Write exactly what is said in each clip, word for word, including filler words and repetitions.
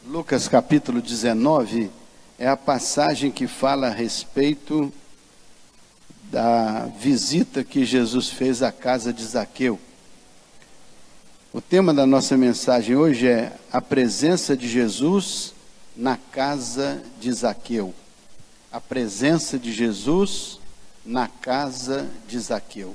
Lucas capítulo dezenove é a passagem que fala a respeito da visita que Jesus fez à casa de Zaqueu. O tema da nossa mensagem hoje é a presença de Jesus na casa de Zaqueu. A presença de Jesus na casa de Zaqueu.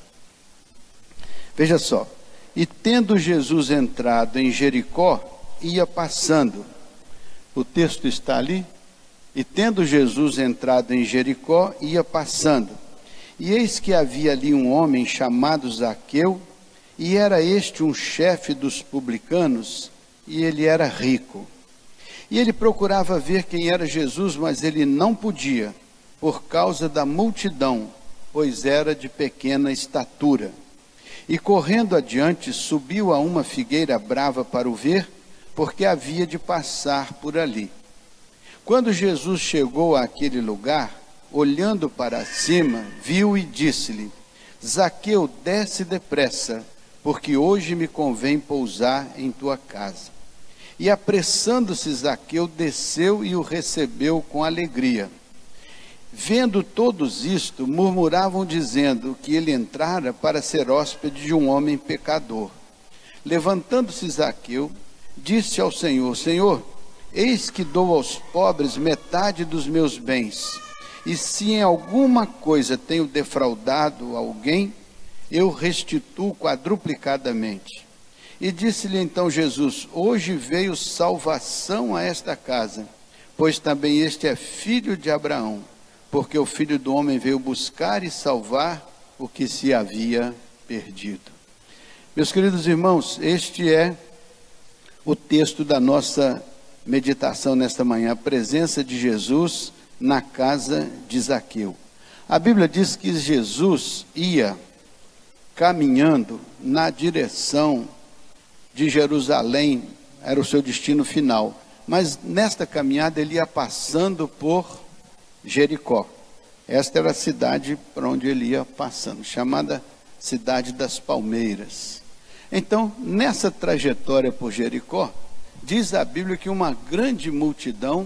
Veja só, e tendo Jesus entrado em Jericó, ia passando. O texto está ali. E tendo Jesus entrado em Jericó, ia passando. E eis que havia ali um homem chamado Zaqueu, e era este um chefe dos publicanos, e ele era rico. E ele procurava ver quem era Jesus, mas ele não podia, por causa da multidão, pois era de pequena estatura. E correndo adiante, subiu a uma figueira brava para o ver, porque havia de passar por ali. Quando Jesus chegou àquele lugar, olhando para cima, viu e disse-lhe: Zaqueu, desce depressa, porque hoje me convém pousar em tua casa. E apressando-se Zaqueu, desceu e o recebeu com alegria. Vendo todos isto, murmuravam dizendo que ele entrara para ser hóspede de um homem pecador. Levantando-se Zaqueu, disse ao Senhor: Senhor, eis que dou aos pobres metade dos meus bens, e se em alguma coisa tenho defraudado alguém, eu restituo quadruplicadamente. E disse-lhe então Jesus: hoje veio salvação a esta casa, pois também este é filho de Abraão, porque o Filho do Homem veio buscar e salvar o que se havia perdido. Meus queridos irmãos, este é o texto da nossa meditação nesta manhã, a presença de Jesus na casa de Zaqueu. A Bíblia diz que Jesus ia caminhando na direção de Jerusalém, era o seu destino final, mas nesta caminhada ele ia passando por Jericó. Esta era a cidade para onde ele ia passando, chamada Cidade das Palmeiras. Então, nessa trajetória por Jericó, diz a Bíblia que uma grande multidão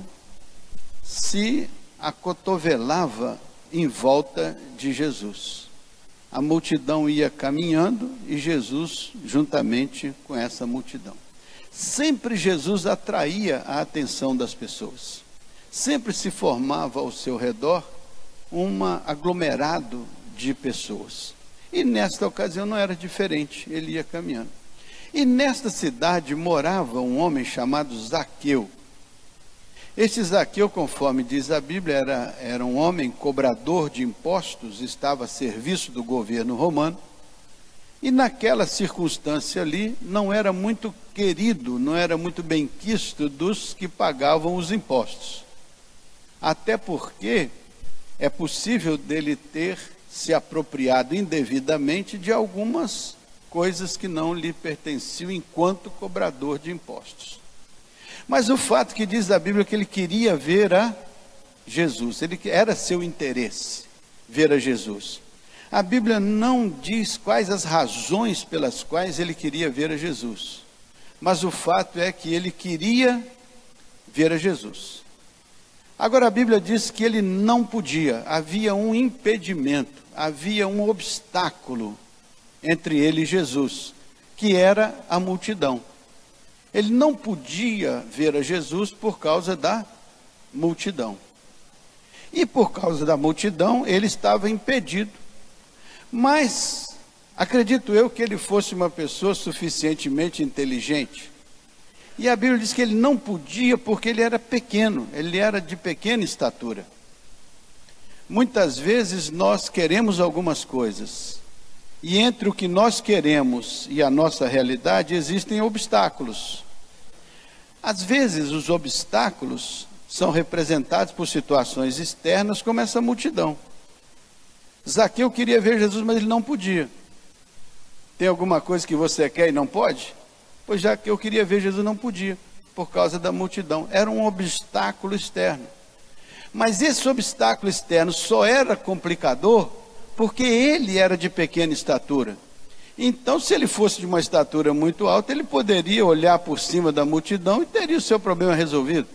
se acotovelava em volta de Jesus. A multidão ia caminhando e Jesus juntamente com essa multidão. Sempre Jesus atraía a atenção das pessoas. Sempre se formava ao seu redor um aglomerado de pessoas. E nesta ocasião não era diferente, ele ia caminhando. E nesta cidade morava um homem chamado Zaqueu. Este Zaqueu, conforme diz a Bíblia, era, era um homem cobrador de impostos, estava a serviço do governo romano. E naquela circunstância ali, não era muito querido, não era muito benquisto dos que pagavam os impostos. Até porque é possível dele ter se apropriado indevidamente de algumas coisas que não lhe pertenciam enquanto cobrador de impostos. Mas o fato que diz a Bíblia que ele queria ver a Jesus, ele era seu interesse ver a Jesus. A Bíblia não diz quais as razões pelas quais ele queria ver a Jesus, mas o fato é que ele queria ver a Jesus. Agora a Bíblia diz que ele não podia, havia um impedimento, havia um obstáculo entre ele e Jesus, que era a multidão. Ele não podia ver a Jesus por causa da multidão. E por causa da multidão, ele estava impedido. Mas, acredito eu que ele fosse uma pessoa suficientemente inteligente. E a Bíblia diz que ele não podia porque ele era pequeno, ele era de pequena estatura. Muitas vezes nós queremos algumas coisas, e entre o que nós queremos e a nossa realidade existem obstáculos. Às vezes os obstáculos são representados por situações externas, como essa multidão. Zaqueu queria ver Jesus, mas ele não podia. Tem alguma coisa que você quer e não pode? Pois já que eu queria ver Jesus, não podia, por causa da multidão. Era um obstáculo externo. Mas esse obstáculo externo só era complicador porque ele era de pequena estatura. Então, se ele fosse de uma estatura muito alta, ele poderia olhar por cima da multidão e teria o seu problema resolvido.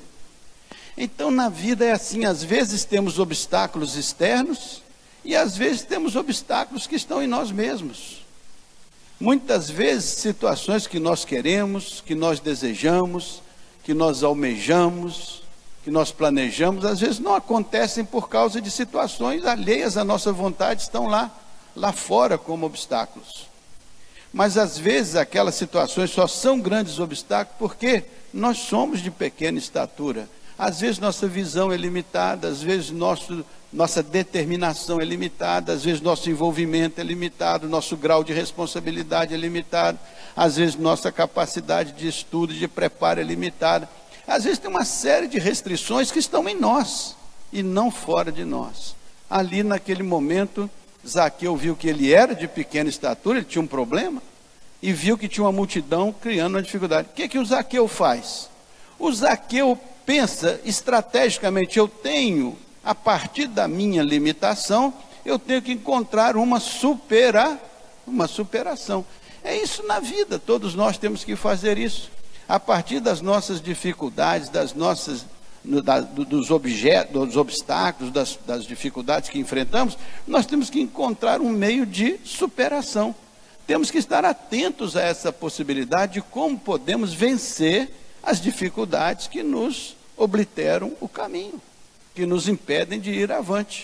Então, na vida é assim, às vezes temos obstáculos externos e às vezes temos obstáculos que estão em nós mesmos. Muitas vezes, situações que nós queremos, que nós desejamos, que nós almejamos, que nós planejamos, às vezes não acontecem por causa de situações alheias à nossa vontade, estão lá, lá fora como obstáculos. Mas às vezes aquelas situações só são grandes obstáculos porque nós somos de pequena estatura. Às vezes nossa visão é limitada, às vezes nosso, nossa determinação é limitada, às vezes nosso envolvimento é limitado, nosso grau de responsabilidade é limitado, às vezes nossa capacidade de estudo, de preparo é limitada. Às vezes tem uma série de restrições que estão em nós e não fora de nós. Ali naquele momento, Zaqueu viu que ele era de pequena estatura, ele tinha um problema, e viu que tinha uma multidão criando uma dificuldade. O que, que o Zaqueu faz? O Zaqueu pensa estrategicamente, eu tenho, a partir da minha limitação, eu tenho que encontrar uma, supera, uma superação. É isso na vida, todos nós temos que fazer isso. A partir das nossas dificuldades, das nossas... No, da, dos objetos, dos obstáculos, das, das dificuldades que enfrentamos, nós temos que encontrar um meio de superação. Temos que estar atentos a essa possibilidade de como podemos vencer as dificuldades que nos obliteram o caminho, que nos impedem de ir avante.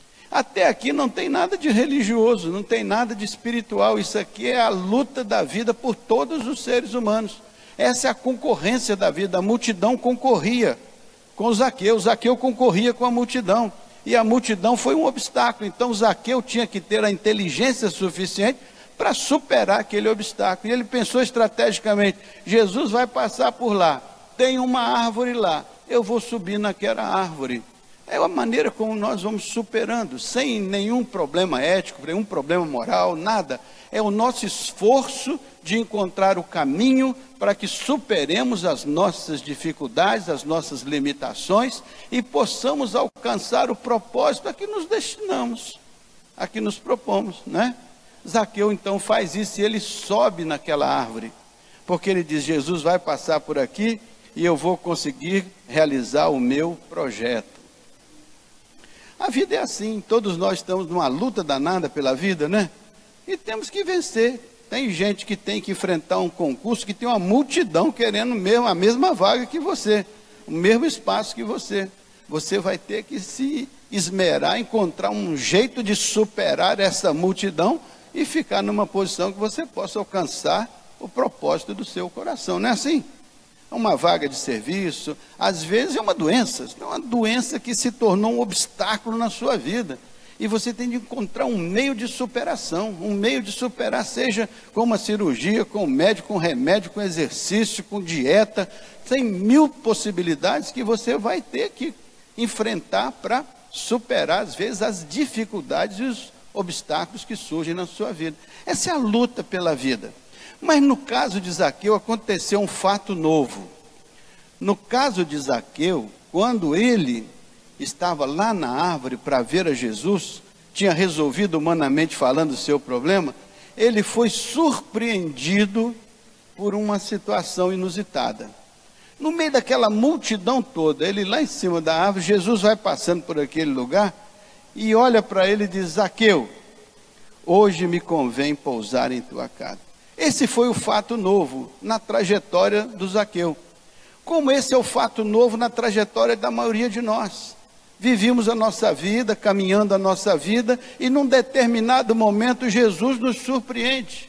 Até aqui não tem nada de religioso, não tem nada de espiritual, isso aqui é a luta da vida por todos os seres humanos. Essa é a concorrência da vida, a multidão concorria com Zaqueu, Zaqueu concorria com a multidão, e a multidão foi um obstáculo, então Zaqueu tinha que ter a inteligência suficiente para superar aquele obstáculo, e ele pensou estrategicamente, Jesus vai passar por lá, tem uma árvore lá, eu vou subir naquela árvore. É a maneira como nós vamos superando, sem nenhum problema ético, nenhum problema moral, nada. É o nosso esforço de encontrar o caminho para que superemos as nossas dificuldades, as nossas limitações e possamos alcançar o propósito a que nos destinamos, a que nos propomos, né? Zaqueu então faz isso e ele sobe naquela árvore, porque ele diz, Jesus vai passar por aqui e eu vou conseguir realizar o meu projeto. A vida é assim, todos nós estamos numa luta danada pela vida, né? E temos que vencer. Tem gente que tem que enfrentar um concurso que tem uma multidão querendo mesmo, a mesma vaga que você, o mesmo espaço que você. Você vai ter que se esmerar, encontrar um jeito de superar essa multidão e ficar numa posição que você possa alcançar o propósito do seu coração. Não é assim? Uma vaga de serviço, às vezes é uma doença, é uma doença que se tornou um obstáculo na sua vida. E você tem de encontrar um meio de superação, um meio de superar, seja com uma cirurgia, com um médico, com remédio, com exercício, com dieta. Tem mil possibilidades que você vai ter que enfrentar para superar, às vezes, as dificuldades e os obstáculos que surgem na sua vida. Essa é a luta pela vida. Mas no caso de Zaqueu aconteceu um fato novo. No caso de Zaqueu, quando ele estava lá na árvore para ver a Jesus, tinha resolvido humanamente falando o seu problema, ele foi surpreendido por uma situação inusitada. No meio daquela multidão toda, ele lá em cima da árvore, Jesus vai passando por aquele lugar e olha para ele e diz, Zaqueu, hoje me convém pousar em tua casa. Esse foi o fato novo na trajetória do Zaqueu. Como esse é o fato novo na trajetória da maioria de nós. Vivimos a nossa vida, caminhando a nossa vida, e num determinado momento Jesus nos surpreende.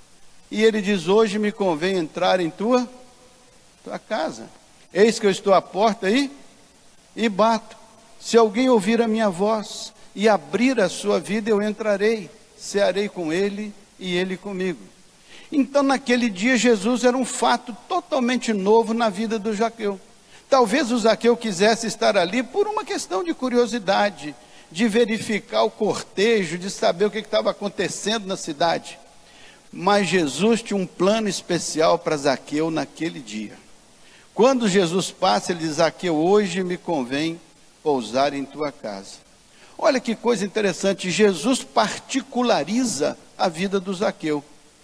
E ele diz, hoje me convém entrar em tua, tua casa. Eis que eu estou à porta aí e bato. Se alguém ouvir a minha voz e abrir a sua vida, eu entrarei, cearei com ele e ele comigo. Então naquele dia Jesus era um fato totalmente novo na vida do Zaqueu. Talvez o Zaqueu quisesse estar ali por uma questão de curiosidade, de verificar o cortejo, de saber o que estava acontecendo na cidade. Mas Jesus tinha um plano especial para Zaqueu naquele dia. Quando Jesus passa, ele diz, Zaqueu, hoje me convém pousar em tua casa. Olha que coisa interessante, Jesus particulariza a vida do Zaqueu.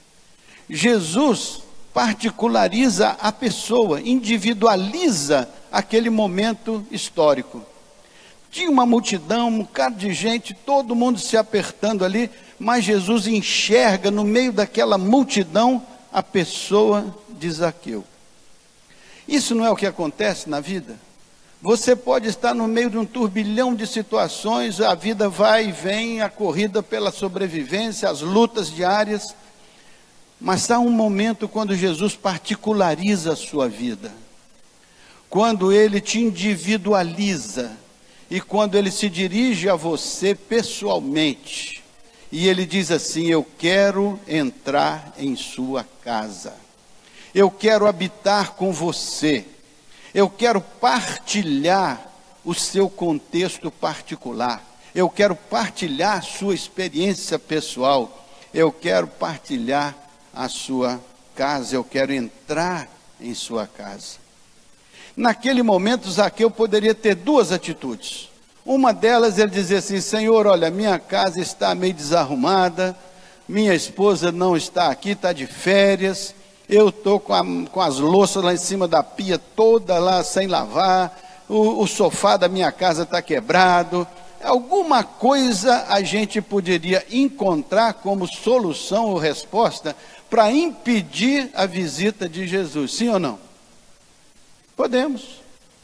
Jesus particulariza a pessoa, individualiza aquele momento histórico. Tinha uma multidão, um bocado de gente, todo mundo se apertando ali, mas Jesus enxerga no meio daquela multidão a pessoa de Zaqueu. Isso não é o que acontece na vida? Você pode estar no meio de um turbilhão de situações, a vida vai e vem, a corrida pela sobrevivência, as lutas diárias, mas há um momento quando Jesus particulariza a sua vida, quando Ele te individualiza, e quando Ele se dirige a você pessoalmente, e Ele diz assim: eu quero entrar em sua casa, eu quero habitar com você, eu quero partilhar o seu contexto particular, eu quero partilhar sua experiência pessoal, eu quero partilhar a sua casa, eu quero entrar em sua casa. Naquele momento, Zaqueu poderia ter duas atitudes. Uma delas, ele dizia assim: Senhor, olha, minha casa está meio desarrumada, minha esposa não está aqui, está de férias, eu estou com, com as louças lá em cima da pia, toda lá sem lavar, o, o sofá da minha casa está quebrado. Alguma coisa a gente poderia encontrar como solução ou resposta para impedir a visita de Jesus, sim ou não? Podemos.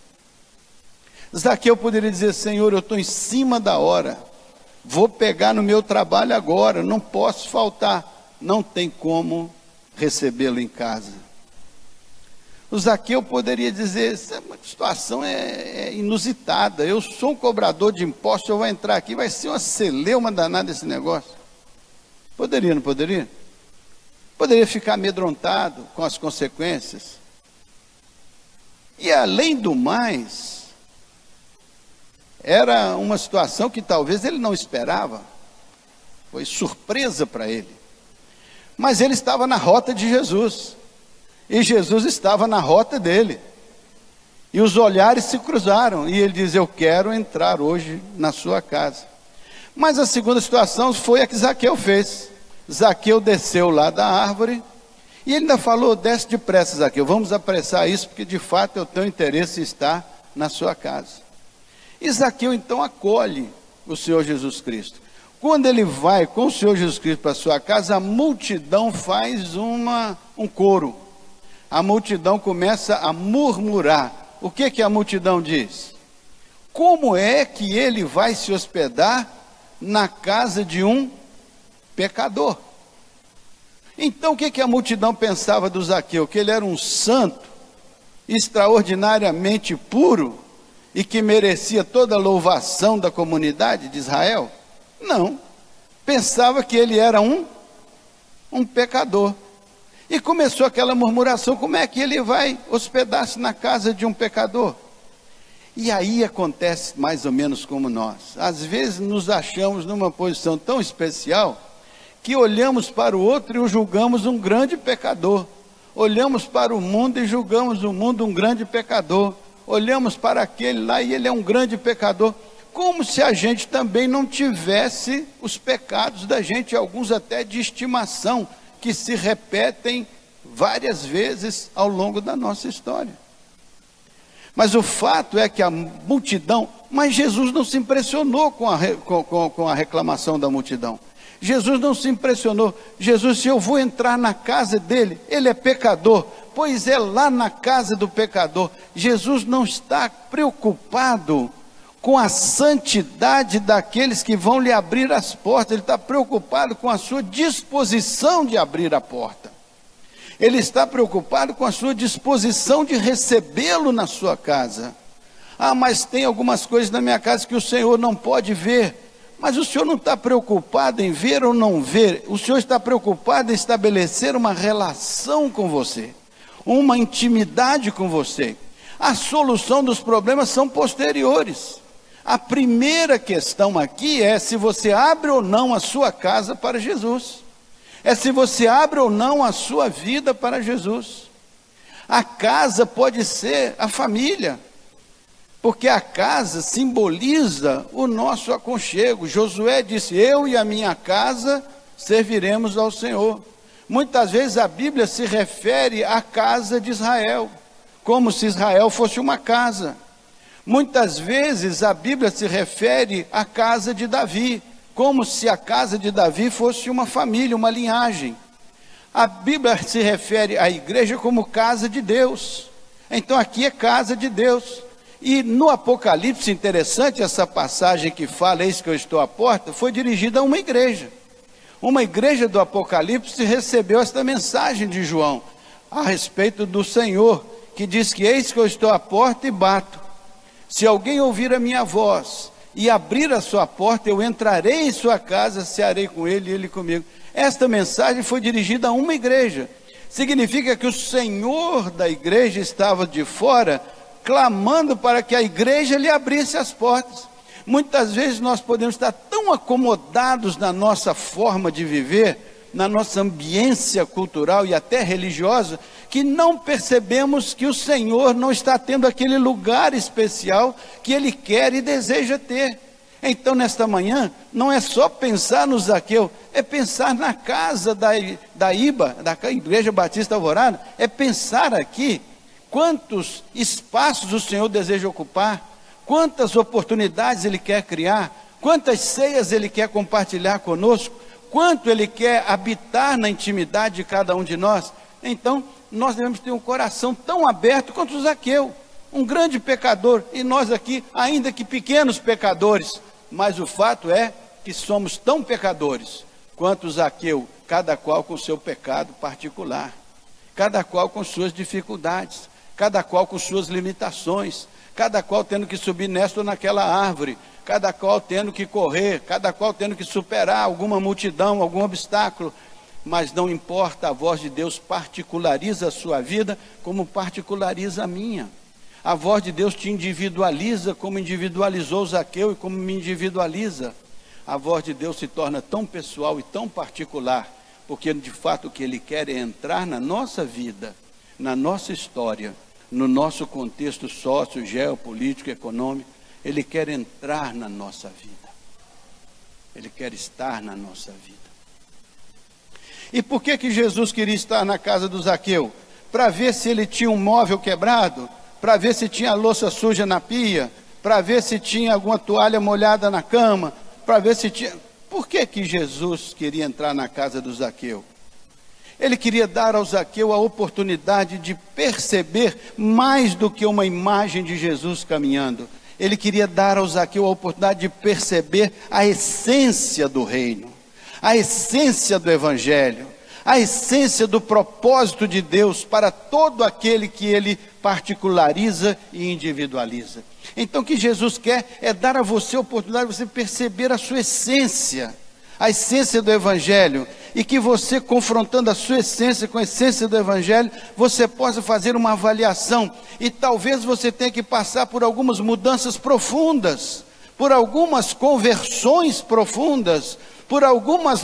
Zaqueu poderia dizer: Senhor, eu estou em cima da hora, vou pegar no meu trabalho agora, não posso faltar, não tem como recebê-lo em casa. O Zaqueu poderia dizer: essa situação é, é inusitada, eu sou um cobrador de impostos, eu vou entrar aqui, vai ser uma celeuma danada esse negócio. Poderia, não poderia? Poderia ficar amedrontado com as consequências. E além do mais, era uma situação que talvez ele não esperava, foi surpresa para ele. Mas ele estava na rota de Jesus, e Jesus estava na rota dele. E os olhares se cruzaram, e ele diz: eu quero entrar hoje na sua casa. Mas a segunda situação foi a que Zaqueu fez. Zaqueu desceu lá da árvore, e ele ainda falou: desce depressa, Zaqueu, vamos apressar isso, porque de fato eu tenho interesse em estar na sua casa. E Zaqueu então acolhe o Senhor Jesus Cristo. Quando ele vai com o Senhor Jesus Cristo para a sua casa, a multidão faz uma, um coro. A multidão começa a murmurar. O que que a multidão diz? Como é que ele vai se hospedar na casa de um pecador? Então o que que a multidão pensava do Zaqueu? Que ele era um santo, extraordinariamente puro, e que merecia toda a louvação da comunidade de Israel? Não, pensava que ele era um, um pecador. E começou aquela murmuração: como é que ele vai hospedar-se na casa de um pecador? E aí acontece mais ou menos como nós. Às vezes nos achamos numa posição tão especial, que olhamos para o outro e o julgamos um grande pecador. Olhamos para o mundo e julgamos o mundo um grande pecador. Olhamos para aquele lá e ele é um grande pecador. Como se a gente também não tivesse os pecados da gente, alguns até de estimação, que se repetem várias vezes ao longo da nossa história. Mas o fato é que a multidão, mas Jesus não se impressionou com a, com, com, com a reclamação da multidão. Jesus não se impressionou. Jesus, se eu vou entrar na casa dele, ele é pecador, pois é lá na casa do pecador. Jesus não está preocupado com a santidade daqueles que vão lhe abrir as portas, ele está preocupado com a sua disposição de abrir a porta. Ele está preocupado com a sua disposição de recebê-lo na sua casa. Ah, mas tem algumas coisas na minha casa que o Senhor não pode ver. Mas o Senhor não está preocupado em ver ou não ver, o Senhor está preocupado em estabelecer uma relação com você, uma intimidade com você. A solução dos problemas são posteriores. A primeira questão aqui é se você abre ou não a sua casa para Jesus. É se você abre ou não a sua vida para Jesus. A casa pode ser a família, porque a casa simboliza o nosso aconchego. Josué disse: eu e a minha casa serviremos ao Senhor. Muitas vezes a Bíblia se refere à casa de Israel, como se Israel fosse uma casa. Muitas vezes a Bíblia se refere à casa de Davi, como se a casa de Davi fosse uma família, uma linhagem. A Bíblia se refere à igreja como casa de Deus. Então aqui é casa de Deus. E no Apocalipse, interessante essa passagem que fala, eis que eu estou à porta, foi dirigida a uma igreja. Uma igreja do Apocalipse recebeu esta mensagem de João, a respeito do Senhor, que diz que eis que eu estou à porta e bato. Se alguém ouvir a minha voz e abrir a sua porta, eu entrarei em sua casa, cearei com ele e ele comigo. Esta mensagem foi dirigida a uma igreja. Significa que o Senhor da igreja estava de fora, clamando para que a igreja lhe abrisse as portas. Muitas vezes nós podemos estar tão acomodados na nossa forma de viver, na nossa ambiência cultural e até religiosa, que não percebemos que o Senhor não está tendo aquele lugar especial que Ele quer e deseja ter. Então, nesta manhã, não é só pensar no Zaqueu, é pensar na casa da, da I B A, da Igreja Batista Alvorada, é pensar aqui quantos espaços o Senhor deseja ocupar, quantas oportunidades Ele quer criar, quantas ceias Ele quer compartilhar conosco, quanto Ele quer habitar na intimidade de cada um de nós. Então, nós devemos ter um coração tão aberto quanto o Zaqueu, um grande pecador, e nós aqui, ainda que pequenos pecadores, mas o fato é que somos tão pecadores quanto o Zaqueu, cada qual com seu pecado particular, cada qual com suas dificuldades, cada qual com suas limitações, cada qual tendo que subir nesta ou naquela árvore, cada qual tendo que correr, cada qual tendo que superar alguma multidão, algum obstáculo. Mas não importa, a voz de Deus particulariza a sua vida como particulariza a minha. A voz de Deus te individualiza como individualizou Zaqueu e como me individualiza. A voz de Deus se torna tão pessoal e tão particular, porque de fato o que Ele quer é entrar na nossa vida, na nossa história, no nosso contexto sócio, geopolítico, econômico. Ele quer entrar na nossa vida. Ele quer estar na nossa vida. E por que que Jesus queria estar na casa do Zaqueu? Para ver se ele tinha um móvel quebrado, para ver se tinha louça suja na pia, para ver se tinha alguma toalha molhada na cama, para ver se tinha... Por que que Jesus queria entrar na casa do Zaqueu? Ele queria dar ao Zaqueu a oportunidade de perceber mais do que uma imagem de Jesus caminhando. Ele queria dar ao Zaqueu a oportunidade de perceber a essência do reino, a essência do evangelho, a essência do propósito de Deus para todo aquele que Ele particulariza e individualiza. Então o que Jesus quer é dar a você a oportunidade de você perceber a sua essência, a essência do evangelho, e que você, confrontando a sua essência com a essência do evangelho, você possa fazer uma avaliação, e talvez você tenha que passar por algumas mudanças profundas, por algumas conversões profundas, por algumas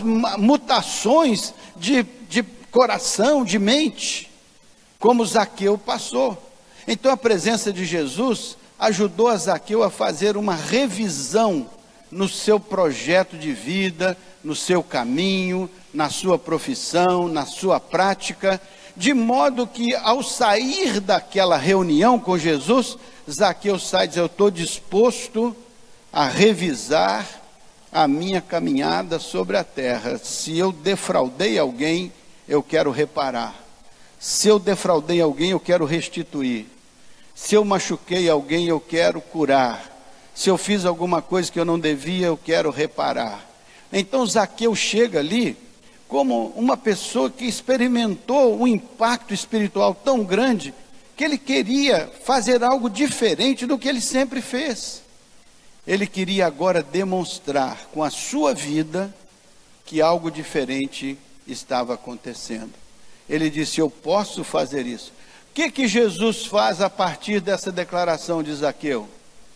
mutações de, de coração, de mente, como Zaqueu passou. Então a presença de Jesus ajudou a Zaqueu a fazer uma revisão no seu projeto de vida, no seu caminho, na sua profissão, na sua prática, de modo que ao sair daquela reunião com Jesus, Zaqueu sai e diz: eu estou disposto a revisar a minha caminhada sobre a terra. Se eu defraudei alguém, eu quero reparar. Se eu defraudei alguém, eu quero restituir. Se eu machuquei alguém, eu quero curar. Se eu fiz alguma coisa que eu não devia, eu quero reparar. Então Zaqueu chega ali como uma pessoa que experimentou um impacto espiritual tão grande, que ele queria fazer algo diferente do que ele sempre fez. Ele queria agora demonstrar com a sua vida que algo diferente estava acontecendo. Ele disse: eu posso fazer isso. O que que Jesus faz a partir dessa declaração de Zaqueu?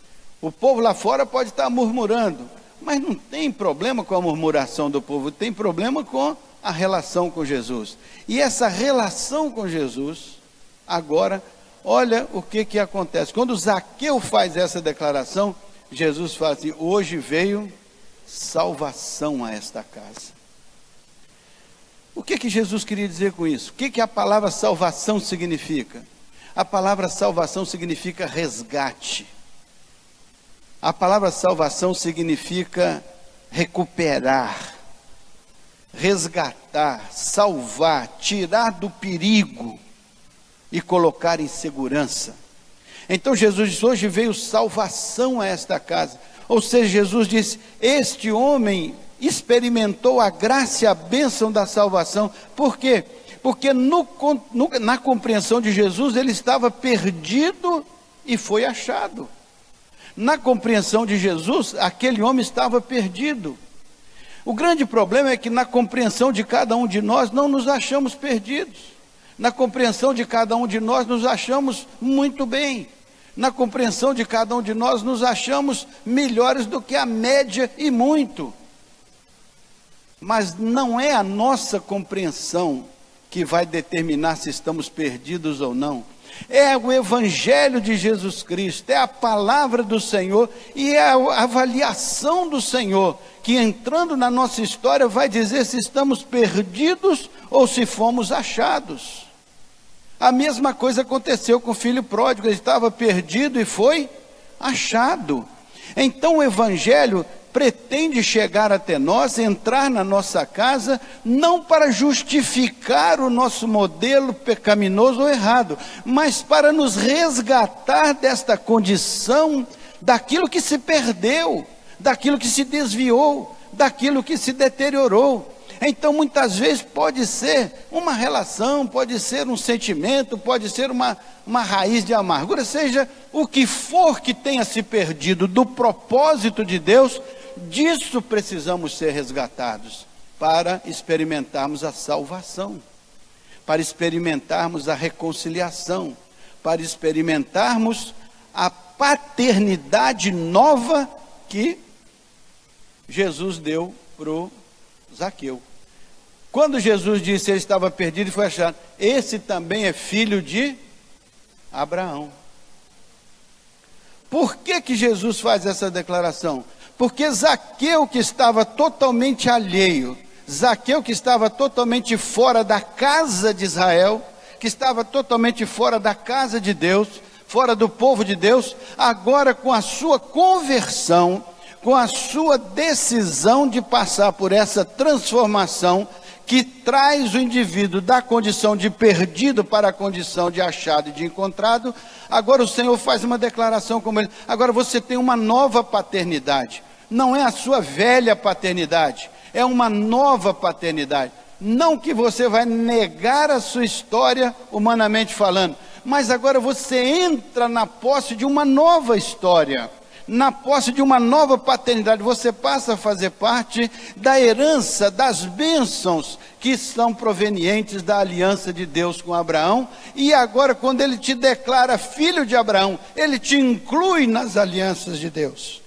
O povo lá fora pode estar murmurando, mas não tem problema com a murmuração do povo, tem problema com a relação com Jesus. E essa relação com Jesus, agora, olha o que que acontece. Quando Zaqueu faz essa declaração, Jesus fala assim: hoje veio salvação a esta casa. O que que Jesus queria dizer com isso? O que que a palavra salvação significa? A palavra salvação significa resgate. A palavra salvação significa recuperar, resgatar, salvar, tirar do perigo e colocar em segurança. Então Jesus disse, hoje veio salvação a esta casa. Ou seja, Jesus disse, este homem experimentou a graça e a bênção da salvação. Por quê? Porque no, no, na compreensão de Jesus, ele estava perdido e foi achado. Na compreensão de Jesus, aquele homem estava perdido. O grande problema é que na compreensão de cada um de nós, não nos achamos perdidos. Na compreensão de cada um de nós, nos achamos muito bem. Na compreensão de cada um de nós, nos achamos melhores do que a média e muito. Mas não é a nossa compreensão que vai determinar se estamos perdidos ou não. É o Evangelho de Jesus Cristo, é a palavra do Senhor e é a avaliação do Senhor, que entrando na nossa história vai dizer se estamos perdidos ou se fomos achados. A mesma coisa aconteceu com o filho pródigo, ele estava perdido e foi achado. Então o Evangelho pretende chegar até nós, entrar na nossa casa, não para justificar o nosso modelo pecaminoso ou errado, mas para nos resgatar desta condição, daquilo que se perdeu, daquilo que se desviou, daquilo que se deteriorou. Então muitas vezes pode ser uma relação, pode ser um sentimento, pode ser uma, uma raiz de amargura, seja o que for que tenha se perdido do propósito de Deus, disso precisamos ser resgatados, para experimentarmos a salvação, para experimentarmos a reconciliação, para experimentarmos a paternidade nova que Jesus deu para o Zaqueu. Quando Jesus disse que ele estava perdido e foi achado, esse também é filho de Abraão. Por que que Jesus faz essa declaração? Porque Zaqueu, que estava totalmente alheio, Zaqueu que estava totalmente fora da casa de Israel, que estava totalmente fora da casa de Deus, fora do povo de Deus, agora com a sua conversão, com a sua decisão de passar por essa transformação, que traz o indivíduo da condição de perdido para a condição de achado e de encontrado, agora o Senhor faz uma declaração como ele, agora você tem uma nova paternidade, não é a sua velha paternidade, é uma nova paternidade, não que você vai negar a sua história humanamente falando, mas agora você entra na posse de uma nova história, na posse de uma nova paternidade, você passa a fazer parte da herança, das bênçãos que são provenientes da aliança de Deus com Abraão, e agora quando ele te declara filho de Abraão, ele te inclui nas alianças de Deus,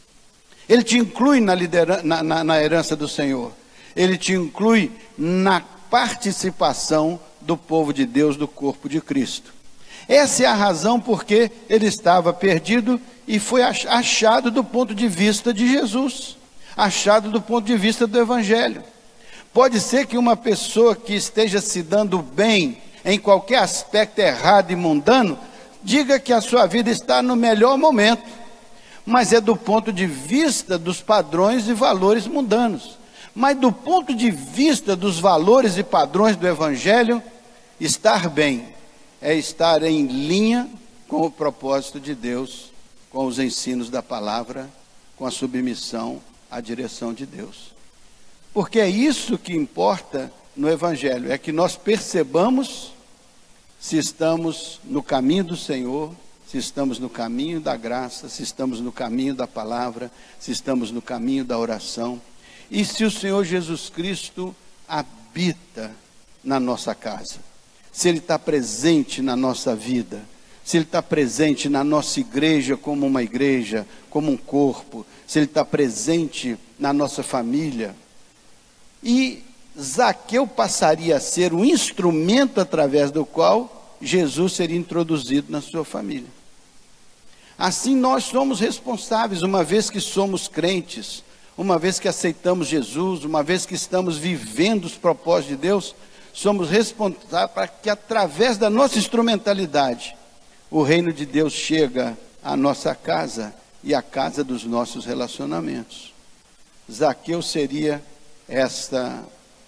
ele te inclui na, liderança, na, na, na herança do Senhor, ele te inclui na participação do povo de Deus, do corpo de Cristo. Essa é a razão porque ele estava perdido e foi achado do ponto de vista de Jesus, achado do ponto de vista do Evangelho. Pode ser que uma pessoa que esteja se dando bem em qualquer aspecto errado e mundano, diga que a sua vida está no melhor momento, mas é do ponto de vista dos padrões e valores mundanos. Mas do ponto de vista dos valores e padrões do Evangelho, estar bem é estar em linha com o propósito de Deus, com os ensinos da palavra, com a submissão à direção de Deus. Porque é isso que importa no Evangelho, é que nós percebamos se estamos no caminho do Senhor, se estamos no caminho da graça, se estamos no caminho da palavra, se estamos no caminho da oração, e se o Senhor Jesus Cristo habita na nossa casa. Se Ele está presente na nossa vida, se Ele está presente na nossa igreja como uma igreja, como um corpo, se Ele está presente na nossa família. E Zaqueu passaria a ser um instrumento através do qual Jesus seria introduzido na sua família. Assim nós somos responsáveis, uma vez que somos crentes, uma vez que aceitamos Jesus, uma vez que estamos vivendo os propósitos de Deus, somos responsáveis para que através da nossa instrumentalidade, o reino de Deus chega à nossa casa e à casa dos nossos relacionamentos. Zaqueu seria esta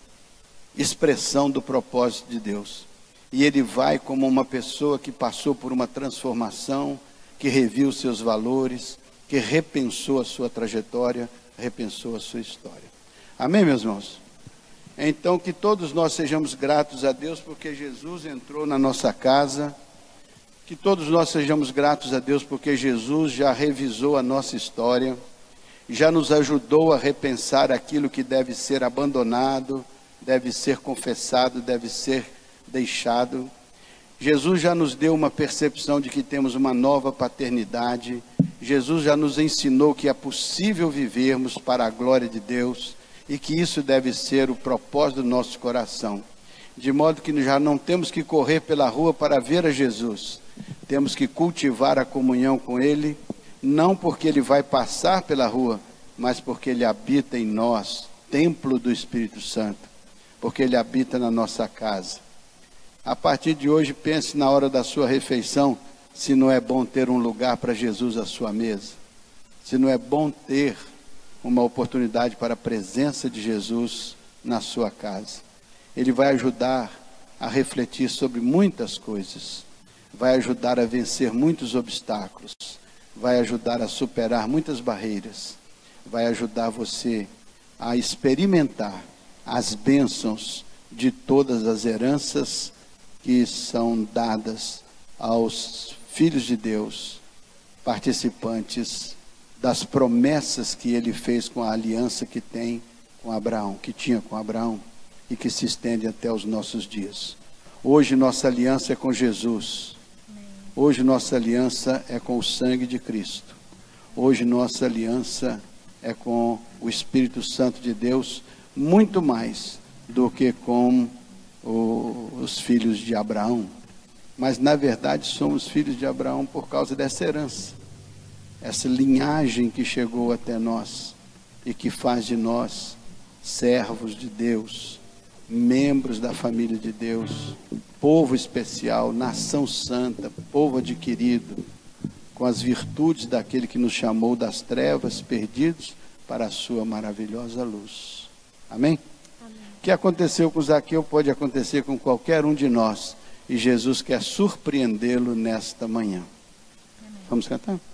expressão do propósito de Deus. E ele vai como uma pessoa que passou por uma transformação, que reviu seus valores, que repensou a sua trajetória, repensou a sua história. Amém, meus irmãos? Então, que todos nós sejamos gratos a Deus, porque Jesus entrou na nossa casa. Que todos nós sejamos gratos a Deus, porque Jesus já revisou a nossa história, já nos ajudou a repensar aquilo que deve ser abandonado, deve ser confessado, deve ser deixado. Jesus já nos deu uma percepção de que temos uma nova paternidade. Jesus já nos ensinou que é possível vivermos para a glória de Deus e que isso deve ser o propósito do nosso coração. De modo que já não temos que correr pela rua para ver a Jesus. Temos que cultivar a comunhão com Ele, não porque Ele vai passar pela rua, mas porque Ele habita em nós, templo do Espírito Santo, porque Ele habita na nossa casa. A partir de hoje, pense na hora da sua refeição, se não é bom ter um lugar para Jesus à sua mesa, se não é bom ter uma oportunidade para a presença de Jesus na sua casa. Ele vai ajudar a refletir sobre muitas coisas, vai ajudar a vencer muitos obstáculos, vai ajudar a superar muitas barreiras, vai ajudar você a experimentar as bênçãos de todas as heranças que são dadas aos filhos de Deus, participantes das promessas que ele fez com a aliança que tem com Abraão, que tinha com Abraão e que se estende até os nossos dias. Hoje nossa aliança é com Jesus. Hoje nossa aliança é com o sangue de Cristo. Hoje nossa aliança é com o Espírito Santo de Deus, muito mais do que com o, os filhos de Abraão. Mas na verdade somos filhos de Abraão por causa dessa herança, essa linhagem que chegou até nós e que faz de nós servos de Deus, membros da família de Deus, povo especial, nação santa, povo adquirido, com as virtudes daquele que nos chamou das trevas, perdidos, para a sua maravilhosa luz. Amém? Amém. O que aconteceu com Zaqueu pode acontecer com qualquer um de nós, e Jesus quer surpreendê-lo nesta manhã. Amém. Vamos cantar?